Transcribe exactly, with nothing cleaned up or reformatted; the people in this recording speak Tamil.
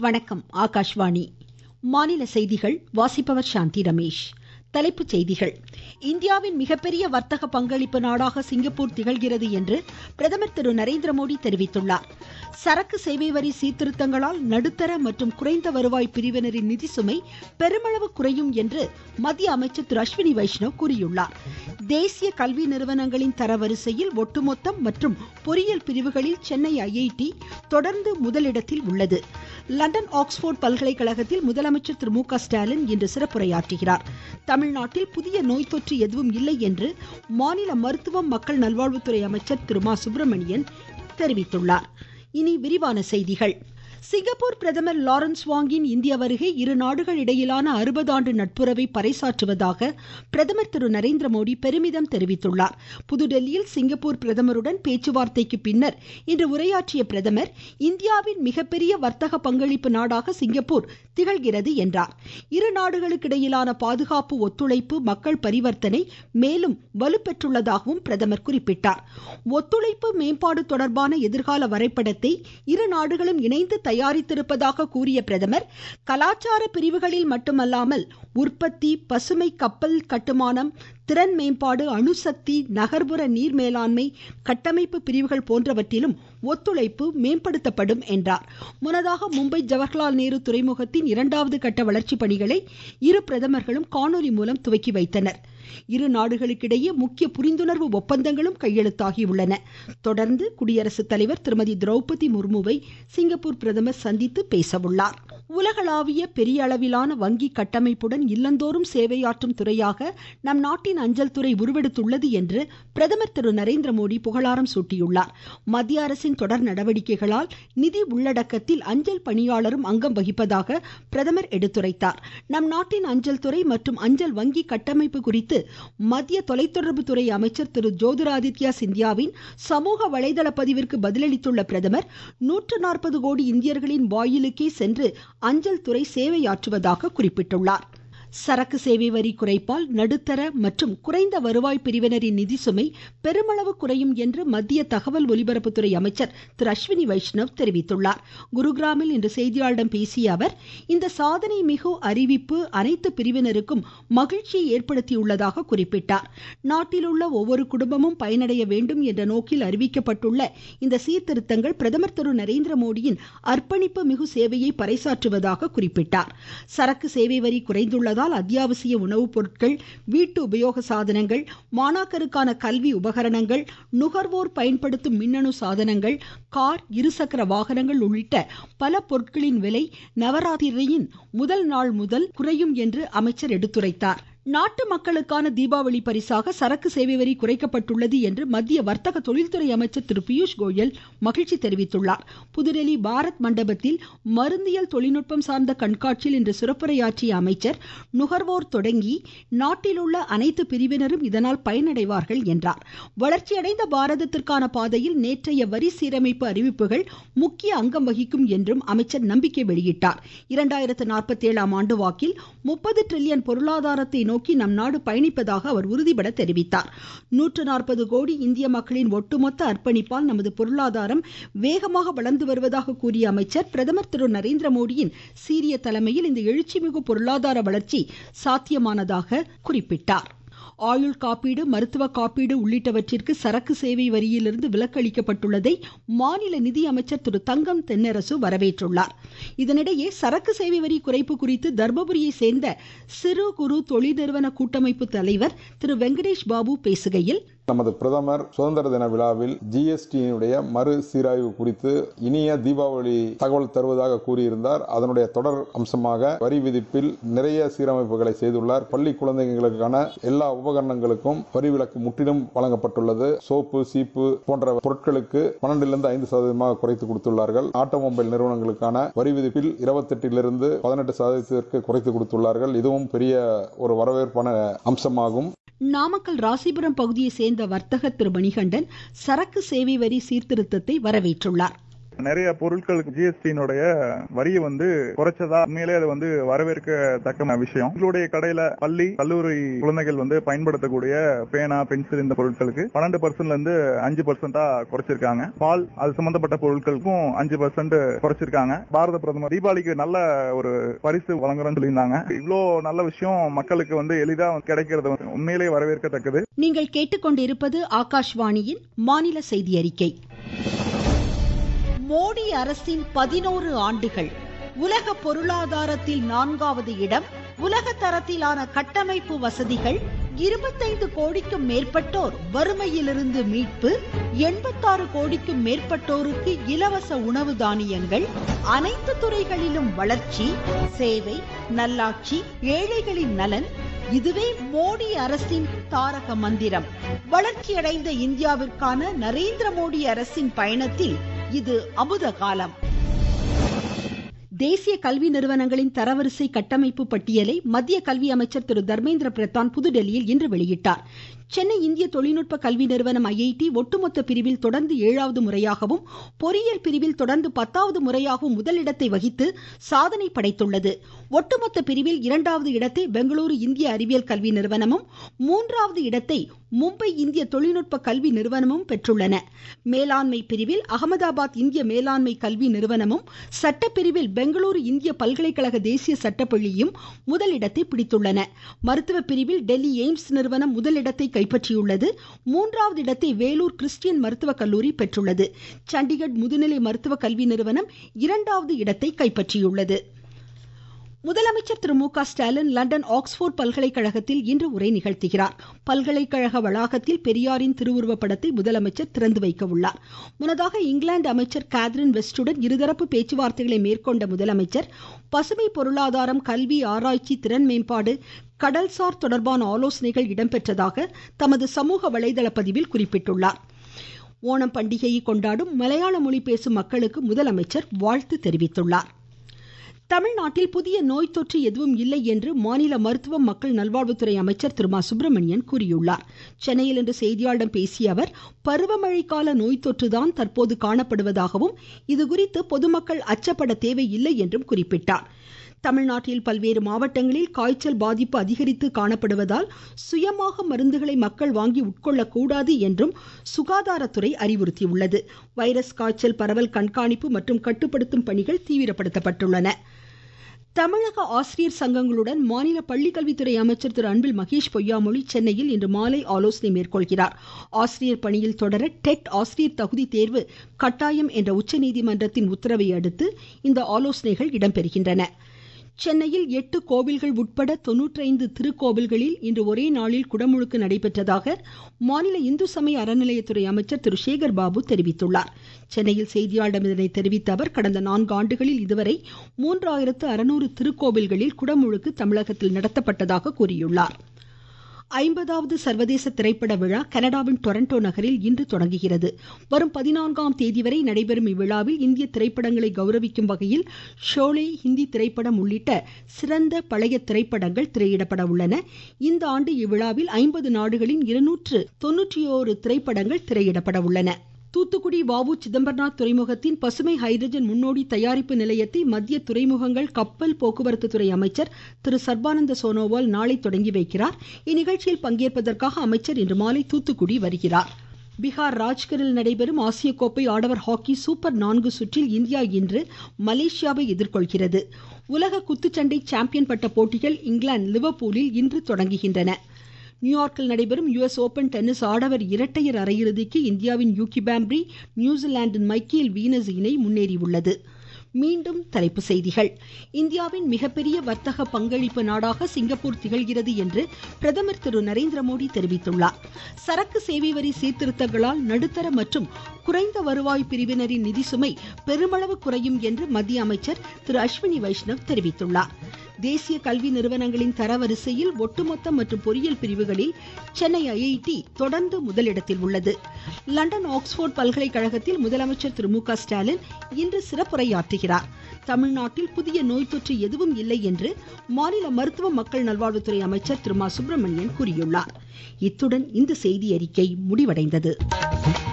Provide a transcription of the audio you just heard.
வணக்கம். ஆகாஷ்வாணி மாநில செய்திகள் வாசிப்பவர் சாந்தி ரமேஷ். தலைப்புச் செய்திகள். இந்தியாவின் மிகப்பெரிய வர்த்தக பங்களிப்பு நாடாக சிங்கப்பூர் திகழ்கிறது என்று பிரதமர் திரு நரேந்திர மோடி தெரிவித்துள்ளார். சரக்கு சேவை வரி சீர்திருத்தங்களால் நடுத்தர மற்றும் குறைந்த வருவாய் பிரிவினரின் நிதி சுமை பெருமளவு குறையும் என்று மத்திய அமைச்சர் திரு அஸ்வினி வைஷ்ணவ் கூறியுள்ளார். தேசிய கல்வி நிறுவனங்களின் தரவரிசையில் ஒட்டுமொத்தம் மற்றும் பொறியியல் பிரிவுகளில் சென்னை ஐ ஐ டி தொடர்ந்து முதலிடத்தில் உள்ளது. லண்டன் ஆக்ஸ்போர்ட் பல்கலைக்கழகத்தில் முதலமைச்சர் திரு மு க ஸ்டாலின் இன்று சிறப்புரையாற்றுகிறார். தமிழ்நாட்டில் புதிய நோய் தொற்று எதுவும் இல்லை என்று மாநில மருத்துவம் மக்கள் நல்வாழ்வுத்துறை அமைச்சர் திரு மா சுப்பிரமணியன் தெரிவித்துள்ளார். இனி விரிவான செய்திகள். சிங்கப்பூர் பிரதமர் லாரன்ஸ் வாங்கின் இந்திய வருகை இரு நாடுகள் இடையிலான அறுபது ஆண்டு நட்புறவை பறைசாற்றுவதாக பிரதமர் திரு நரேந்திர மோடி பெருமிதம் தெரிவித்துள்ளார். புதுடெல்லியில் சிங்கப்பூர் பிரதமருடன் பேச்சுவார்த்தைக்கு பின்னர் இன்று உரையாற்றிய பிரதமர், இந்தியாவின் மிகப்பெரிய வர்த்தக பங்களிப்பு நாடாக சிங்கப்பூர் திகழ்கிறது என்றார். இரு நாடுகளுக்கு இடையிலான பாதுகாப்பு ஒத்துழைப்பு, மக்கள் பரிவர்த்தனை மேலும் வலுப்பெற்றுள்ளதாகவும் பிரதமர் குறிப்பிட்டார். ஒத்துழைப்பு மேம்பாடு தொடர்பான எதிர்கால வரைபடத்தை இரு நாடுகளும் இணைந்து தயாரித்திருப்பதாக கூறிய பிரதமர், கலாச்சார பிரிவுகளில் மட்டுமல்லாமல் உற்பத்தி, பசுமை கப்பல் கட்டுமானம், திறன் மேம்பாடு, அணுசக்தி, நகர்ப்புற நீர் மேலாண்மை, கட்டமைப்பு பிரிவுகள் போன்றவற்றிலும் ஒத்துழைப்பு மேம்படுத்தப்படும் என்றார். முன்னதாக மும்பை ஜவஹர்லால் நேரு துறைமுகத்தின் இரண்டாவது கட்ட வளர்ச்சி பணிகளை இரு பிரதமர்களும் காணொலி மூலம் துவக்கி வைத்தனர். இரு நாடுகளுக்கிடையே முக்கிய புரிந்துணர்வு ஒப்பந்தங்களும் கையெழுத்தாகியுள்ளன. தொடர்ந்து குடியரசுத் தலைவர் திருமதி திரௌபதி முர்முவை சிங்கப்பூர் பிரதமர் சந்தித்து பேசவுள்ளார். உலகளாவிய பெரிய அளவிலான வங்கி கட்டமைப்புடன் இல்லந்தோறும் சேவையாற்றும் துறையாக நம் நாட்டின் அஞ்சல் துறை உருவெடுத்துள்ளது என்று பிரதமர் திரு நரேந்திர மோடி புகழாரம் சூட்டியுள்ளார். மத்திய அரசின் தொடர் நடவடிக்கைகளால் நிதி உள்ளடக்கத்தில் அஞ்சல் பணியாளரும் அங்கம் வகிப்பதாக பிரதமர் எடுத்துரைத்தார். நம் நாட்டின் அஞ்சல் துறை மற்றும் அஞ்சல் வங்கி கட்டமைப்பு குறித்து மத்திய தொலைத்தொடர்பு துறை அமைச்சர் திரு ஜோதிராதித்யா சிந்தியாவின் சமூக வலைதள பதிவிற்கு பதிலளித்துள்ள பிரதமர், நூற்று நாற்பது கோடி இந்தியர்களின் வாயிலுக்கே சென்று அஞ்சல் துறை சேவையாற்றுவதாக குறிப்பிட்டுள்ளார். சரக்கு சேவை வரி குறைப்பால் நடுத்தர மற்றும் குறைந்த வருவாய் பிரிவினரின் நிதி சுமை பெருமளவு குறையும் என்று மத்திய தகவல் ஒலிபரப்புத்துறை அமைச்சர் திரு அஸ்வினி வைஷ்ணவ் தெரிவித்துள்ளார். குருகிராமில் இன்று செய்தியாளர்களிடம் பேசிய அவர், இந்த சாதனை மிகு அறிவிப்பு அனைத்து பிரிவினருக்கும் மகிழ்ச்சியை ஏற்படுத்தியுள்ளதாக குறிப்பிட்டார். நாட்டில் உள்ள ஒவ்வொரு குடும்பமும் பயனடைய வேண்டும் என்ற நோக்கில் அறிவிக்கப்பட்டுள்ள இந்த சீர்திருத்தங்கள் பிரதமர் திரு நரேந்திர மோடியின் அர்ப்பணிப்பு மிகு சேவையை பறைசாற்றுவதாக குறிப்பிட்டார். சரக்கு சேவை வரி குறைந்துள்ளதால் அத்தியாவசிய உணவுப் பொருட்கள், வீட்டு உபயோக சாதனங்கள், மாணாக்கருக்கான கல்வி உபகரணங்கள், நுகர்வோர் பயன்படுத்தும் மின்னணு சாதனங்கள், கார், இருசக்கர வாகனங்கள் உள்ளிட்ட பல பொருட்களின் விலை நவராத்திரியின் முதல் நாள் முதல் குறையும் என்று அமைச்சர் எடுத்துரைத்தார். நாட்டு மக்களுக்கான தீபாவளி பரிசாக சரக்கு சேவை வரி குறைக்கப்பட்டுள்ளது என்று மத்திய வர்த்தக தொழில்துறை அமைச்சர் திரு பியூஷ் கோயல் மகிழ்ச்சி தெரிவித்துள்ளார். புதுடெல்லி பாரத் மண்டபத்தில் மருந்தியல் தொழில்நுட்பம் சார்ந்த கண்காட்சியில் இன்று சிறப்புரையாற்றிய அமைச்சர், நுகர்வோர் தொடங்கி நாட்டில் உள்ள அனைத்து பிரிவினரும் இதனால் பயனடைவார்கள் என்றார். வளர்ச்சியடைந்த பாரதத்திற்கான பாதையில் நேற்றைய வரி சீரமைப்பு அறிவிப்புகள் முக்கிய அங்கம் வகிக்கும் என்றும் அமைச்சர் நம்பிக்கை வெளியிட்டார். இரண்டாயிரத்து நாற்பத்தி ஏழாம் ஆண்டு வாக்கில் முப்பது டிரில்லியன் பொருளாதாரத்தை நோக்கி நம் நாடு பயணிப்பதாக அவர் உறுதிபட தெரிவித்தார். நூற்று நாற்பது கோடி இந்திய மக்களின் ஒட்டுமொத்த அர்ப்பணிப்பால் நமது பொருளாதாரம் வேகமாக வளர்ந்து வருவதாக கூறிய அமைச்சர், பிரதமர் திரு நரேந்திர மோடியின் சீரிய தலைமையில் இந்த எழுச்சிமிகு பொருளாதார வளர்ச்சி சாத்தியமானதாக குறிப்பிட்டார். ஆயுள் காப்பீடு, மருத்துவ காப்பீடு உள்ளிட்டவற்றிற்கு சரக்கு சேவை வரியிலிருந்து விலக்கு அளிக்கப்பட்டுள்ளதை மாநில நிதி அமைச்சர் திரு தங்கம் தென்னரசு வரவேற்றுள்ளார். இதனிடையே சரக்கு சேவை வரி குறைப்பு குறித்து தர்மபுரியை சேர்ந்த சிறு குறு தொழில் நிறுவன கூட்டமைப்பு தலைவர் திரு வெங்கடேஷ் பாபு பேசுகையில், நமது பிரதமர் சுதந்திர தின விழாவில் ஜி எஸ் டி மறு சீராய்வு குறித்து இனிய தீபாவளி தகவல் தருவதாக கூறியிருந்தார். அதனுடைய தொடர் அம்சமாக வரி விதிப்பில் நிறைய சீரமைப்புகளை செய்துள்ளார். பள்ளி குழந்தைகளுக்கான எல்லா உபகரணங்களுக்கும் வரி விலக்கு முற்றிலும் வழங்கப்பட்டுள்ளது. சோப்பு, சீப்பு போன்ற பொருட்களுக்கு பன்னெண்டிலிருந்து ஐந்து சதவீதமாக குறைத்து கொடுத்துள்ளார்கள். ஆட்டோமொபைல் நிறுவனங்களுக்கான வரி விதிப்பில் இருபத்தி எட்டிலிருந்து பதினெட்டு சதவீதத்திற்கு குறைத்து கொடுத்துள்ளார்கள். இதுவும் பெரிய ஒரு வரவேற்பான அம்சமாகும். நாமக்கல் ராசிபுரம் பகுதியை சேர்ந்த வர்த்தகர் திரு மணிகண்டன் சரக்கு சேவை வரி சீர்திருத்தத்தை வரவேற்றுள்ளார். நிறைய பொருட்களுக்கு ஜிஎஸ்டியினுடைய வரியை வந்து குறைச்சதா உண்மையிலே அது வந்து வரவேற்கத்தக்க விஷயம். எங்களுடைய கடையில பள்ளி கல்லூரி குழந்தைகள் வந்து பயன்படுத்தக்கூடிய பேனா பென்சில் இந்த பொருட்களுக்கு பன்னெண்டு பர்சன்ட்ல இருந்து அஞ்சு பர்சன்டா குறைச்சிருக்காங்க. பால் அது சம்பந்தப்பட்ட பொருட்களுக்கும் அஞ்சு பர்சன்ட் குறைச்சிருக்காங்க. பாரத பிரதமர் தீபாவளிக்கு நல்ல ஒரு பரிசு வழங்குறோம்னு சொல்லியிருந்தாங்க. இவ்வளோ நல்ல விஷயம் மக்களுக்கு வந்து எளிதா கிடைக்கிறது உண்மையிலே வரவேற்கத்தக்கது. நீங்கள் கேட்டுக்கொண்டிருப்பது ஆகாஷ்வாணியின் மாநில செய்தி அறிக்கை. மோடி அரசின் பதினோரு ஆண்டுகள். உலக பொருளாதாரத்தில் நான்காவது இடம். உலக தரத்திலான கட்டமைப்பு வசதிகள். இருபத்தைந்து கோடிக்கும் மேற்பட்டோர் வறுமையிலிருந்து மீட்பு. எண்பத்தாறு கோடிக்கும் மேற்பட்டோருக்கு இலவச உணவு தானியங்கள். அனைத்து துறைகளிலும் வளர்ச்சி. சேவை, நல்லாட்சி, ஏழைகளின் நலன். இதுவே மோடி அரசின் தாரக மந்திரம். வளர்ச்சியடைந்த இந்தியாவிற்கான நரேந்திர மோடி அரசின் பயணத்தில் இது அமுத காலம். தேசிய கல்வி நிறுவனங்களின் தரவரிசை கட்டமைப்பு பட்டியலை மத்திய கல்வி அமைச்சர் திரு தர்மேந்திர பிரதான் புதுடெல்லியில் இன்று வெளியிட்டார். சென்னை இந்திய தொழில்நுட்ப கல்வி நிறுவனம் ஐஐடி ஒட்டுமொத்த பிரிவில் தொடர்ந்து ஏழாவது முறையாகவும் பொறியியல் பிரிவில் தொடர்ந்து பத்தாவது முறையாகவும் முதலிடத்தை வகித்து சாதனை படைத்துள்ளது. ஒட்டுமொத்த பிரிவில் இரண்டாவது இடத்தை பெங்களூரு இந்திய அறிவியல் கல்வி நிறுவனமும் மூன்றாவது இடத்தை மும்பை இந்திய தொழில்நுட்ப கல்வி நிறுவனமும் பெற்றுள்ளன. மேலாண்மை பிரிவில் அகமதாபாத் இந்திய மேலாண்மை கல்வி நிறுவனமும் சட்டப்பிரிவில் பெங்களூரு இந்திய பல்கலைக்கழக தேசிய சட்டப்பள்ளியும் முதலிடத்தை பிடித்துள்ளன. மருத்துவ பிரிவில் டெல்லி எய்ம்ஸ் நிறுவனம் முதலிடத்தை கைப்பற்றியுள்ளது. மூன்றாவது இடத்தை வேலூர் கிறிஸ்டியன் மருத்துவ கல்லூரி பெற்றுள்ளது. சண்டிகர் முதுநிலை மருத்துவ கல்வி நிறுவனம் இரண்டாவது இடத்தை கைப்பற்றியுள்ளது. முதலமைச்சர் திரு மு க ஸ்டாலின் லண்டன் ஆக்ஸ்போர்ட் பல்கலைக்கழகத்தில் இன்று உரை நிகழ்த்துகிறார். பல்கலைக்கழக வளாகத்தில் பெரியாரின் திருவுருவ படத்தை முதலமைச்சர் திறந்து வைக்க உள்ளார். முன்னதாக இங்கிலாந்து அமைச்சர் கேத்ரின் வெஸ்டுடன் இருதரப்பு பேச்சுவார்த்தைகளை மேற்கொண்ட முதலமைச்சர் பசுமை பொருளாதாரம், கல்வி, ஆராய்ச்சி, திறன் மேம்பாடு, கடல்சார் தொடர்பான ஆலோசனைகள் இடம்பெற்றதாக தமது சமூக வலைதள பதிவில் குறிப்பிட்டுள்ளார். ஓணம் பண்டிகையை கொண்டாடும் மலையாள மொழி பேசும் மக்களுக்கு முதலமைச்சர் வாழ்த்து தெரிவித்துள்ளார். தமிழ்நாட்டில் புதிய நோய் தொற்று எதுவும் இல்லை என்று மாநில மருத்துவம் மக்கள் நல்வாழ்வுத்துறை அமைச்சர் திரு மா சுப்பிரமணியன் கூறியுள்ளார். சென்னையில் இன்று செய்தியாளர்களிடம் பேசிய அவர், பருவமழை கால நோய் தொற்றுதான் தற்போது காணப்படுவதாகவும் இதுகுறித்து பொதுமக்கள் அச்சப்பட தேவையில்லை என்றும் குறிப்பிட்டார். தமிழ்நாட்டில் பல்வேறு மாவட்டங்களில் காய்ச்சல் பாதிப்பு அதிகரித்து காணப்படுவதால் சுயமாக மருந்துகளை மக்கள் வாங்கி உட்கொள்ளக்கூடாது என்றும் சுகாதாரத்துறை அறிவுறுத்தியுள்ளது. வைரஸ் காய்ச்சல் பரவல் கண்காணிப்பு மற்றும் கட்டுப்படுத்தும் பணிகள் தீவிரப்படுத்தப்பட்டுள்ளன. தமிழக ஆசிரியர் சங்கங்களுடன் மாநில பள்ளிக்கல்வித்துறை அமைச்சர் திரு அன்பில் மகேஷ் பொய்யாமொழி சென்னையில் இன்று மாலை ஆலோசனை மேற்கொள்கிறார். ஆசிரியர் பணியில் தொடர டெட் ஆசிரியர் தகுதி தேர்வு கட்டாயம் என்ற உச்சநீதிமன்றத்தின் உத்தரவை அடுத்து இந்த ஆலோசனைகள் இடம்பெறுகின்றன. சென்னையில் எட்டு கோவில்கள் உட்பட தொன்னூற்றி ஐந்து திருக்கோவில்களில் இன்று ஒரே நாளில் குடமுழுக்கு நடைபெற்றதாக மாநில இந்து சமய அறநிலையத்துறை அமைச்சர் திரு சேகர் பாபு தெரிவித்துள்ளார். சென்னையில் செய்தியாளர்களிடம் இதனை தெரிவித்த அவர், கடந்த நான்கு ஆண்டுகளில் இதுவரை மூன்றாயிரத்து அறுநூறு திருக்கோவில்களில் குடமுழுக்கு தமிழகத்தில் நடத்தப்பட்டதாக கூறியுள்ளார். ஐம்பதாவது சர்வதேச திரைப்பட விழா கனடாவின் டொரண்டோ நகரில் இன்று தொடங்குகிறது. வரும் பதினான்காம் தேதி வரை நடைபெறும் இவ்விழாவில் இந்திய திரைப்படங்களை கௌரவிக்கும் வகையில் ஷோலே ஹிந்தி திரைப்படம் உள்ளிட்ட சிறந்த பழைய திரைப்படங்கள் திரையிடப்பட உள்ளன. இந்த ஆண்டு இவ்விழாவில் ஐம்பது நாடுகளின் இருநூற்று தொன்னூற்றி ஓரு திரைப்படங்கள் திரையிடப்பட உள்ளன. தூத்துக்குடி வ உ சிதம்பரனார் துறைமுகத்தின் பசுமை ஹைட்ரஜன் முன்னோடி தயாரிப்பு நிலையத்தை மத்திய துறைமுகங்கள் கப்பல் போக்குவரத்து துறை அமைச்சர் திரு சர்பானந்த சோனோவால் நாளை தொடங்கி வைக்கிறார். இந்நிகழ்ச்சியில் பங்கேற்பதற்காக அமைச்சர் இன்று மாலை தூத்துக்குடி வருகிறார். பீகார் ராஜ்கரில் நடைபெறும் ஆசிய கோப்பை ஆடவர் ஹாக்கி சூப்பர் நான்கு சுற்றில் இந்தியா இன்று மலேசியாவை எதிர்கொள்கிறது. உலக குத்துச்சண்டை சாம்பியன் பட்ட போட்டிகள் இங்கிலாந்து லிவர்பூலில் இன்று தொடங்குகின்றன. நியூயார்க்கில் நடைபெறும் யுஎஸ் ஓபன் டென்னிஸ் ஆடவர் இரட்டையர் அரையிறுதிக்கு இந்தியாவின் யூகி பாம்ப்ரி, நியூசிலாந்தின் மைக்கேல் வீனஸ் இணை முன்னேறியுள்ளது. மீண்டும் தலைப்புச் செய்திகள். இந்தியாவின் மிகப்பெரிய வர்த்தக பங்களிப்பு நாடாக சிங்கப்பூர் திகழ்கிறது என்று பிரதமர் திரு நரேந்திர மோடி தெரிவித்துள்ளார். சரக்கு சேவை வரி சீர்திருத்தங்களால் நடுத்தர மற்றும் குறைந்த வருவாய் பிரிவினரின் நிதி சுமை பெருமளவு குறையும் என்று மத்திய அமைச்சர் திரு அஸ்வினி வைஷ்ணவ் தெரிவித்துள்ளார். தேசிய கல்வி நிறுவனங்களின் தரவரிசையில் ஒட்டுமொத்த மற்றும் பொறியியல் பிரிவுகளில் சென்னை ஐஐடி தொடர்ந்து முதலிடத்தில் உள்ளது. லண்டன் ஆக்ஸ்போர்ட் பல்கலைக்கழகத்தில் முதலமைச்சர் திரு மு க ஸ்டாலின் இன்று சிறப்புரையாற்றுகிறார். தமிழ்நாட்டில் புதிய நோய் தொற்று எதுவும் இல்லை என்று மாநில மருத்துவ மக்கள் நல்வாழ்வுத்துறை அமைச்சர் திரு மா சுப்பிரமணியன் கூறியுள்ளார். இத்துடன் இந்த செய்தி அறிக்கை முடிவடைந்தது.